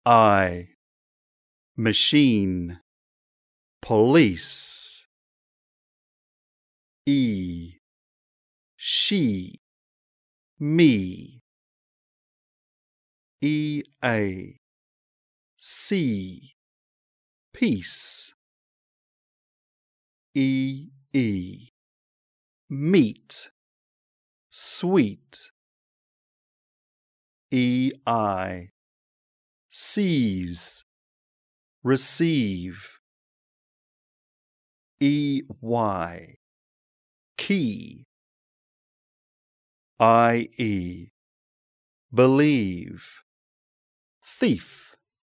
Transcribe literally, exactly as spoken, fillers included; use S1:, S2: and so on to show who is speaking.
S1: I, machine, police. E, she, me. E, a, C, peace. E, e, meet, sweet. E, I, seize, receive. E, y, key. I, e, believe, thief.